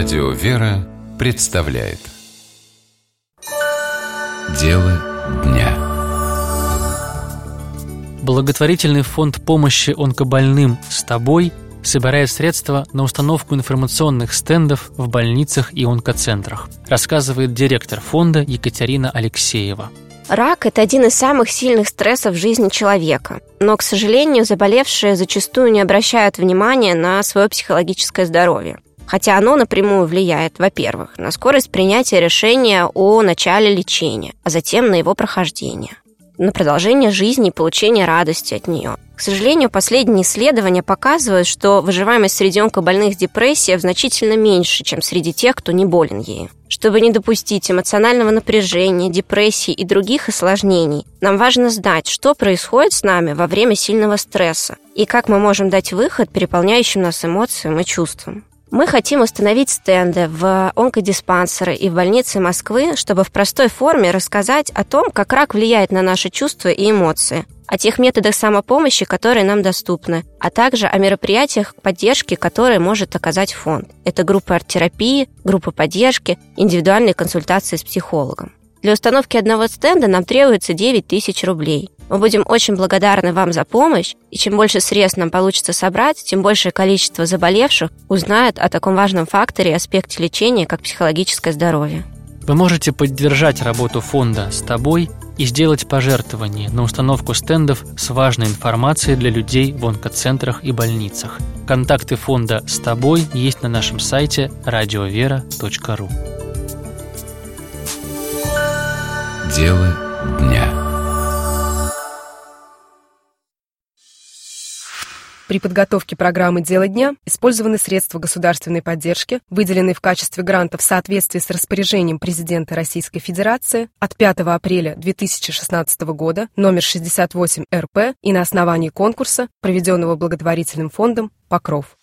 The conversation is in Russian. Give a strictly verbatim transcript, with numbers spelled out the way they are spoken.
Радио «Вера» представляет Дело дня. Благотворительный фонд помощи онкобольным «С тобой» собирает средства на установку информационных стендов в больницах и онкоцентрах, рассказывает директор фонда Екатерина Алексеева. Рак – это один из самых сильных стрессов в жизни человека. Но, к сожалению, заболевшие зачастую не обращают внимания на свое психологическое здоровье. Хотя оно напрямую влияет, во-первых, на скорость принятия решения о начале лечения, а затем на его прохождение, на продолжение жизни и получение радости от нее. К сожалению, последние исследования показывают, что выживаемость среди онкобольных депрессией значительно меньше, чем среди тех, кто не болен ею. Чтобы не допустить эмоционального напряжения, депрессии и других осложнений, нам важно знать, что происходит с нами во время сильного стресса и как мы можем дать выход переполняющим нас эмоциям и чувствам. Мы хотим установить стенды в онкодиспансеры и в больнице Москвы, чтобы в простой форме рассказать о том, как рак влияет на наши чувства и эмоции, о тех методах самопомощи, которые нам доступны, а также о мероприятиях поддержки, которые может оказать фонд. Это группы арт-терапии, группы поддержки, индивидуальные консультации с психологом. Для установки одного стенда нам требуется девять тысяч рублей. Мы будем очень благодарны вам за помощь, и чем больше средств нам получится собрать, тем большее количество заболевших узнает о таком важном факторе и аспекте лечения, как психологическое здоровье. Вы можете поддержать работу фонда «С тобой» и сделать пожертвование на установку стендов с важной информацией для людей в онкоцентрах и больницах. Контакты фонда «С тобой» есть на нашем сайте радиовера точка ру. Дело дня. При подготовке программы «Дело дня» использованы средства государственной поддержки, выделенные в качестве гранта в соответствии с распоряжением президента Российской Федерации от пятого апреля две тысячи шестнадцатого года номер шестьдесят восемь эр пэ и на основании конкурса, проведенного благотворительным фондом «Покров».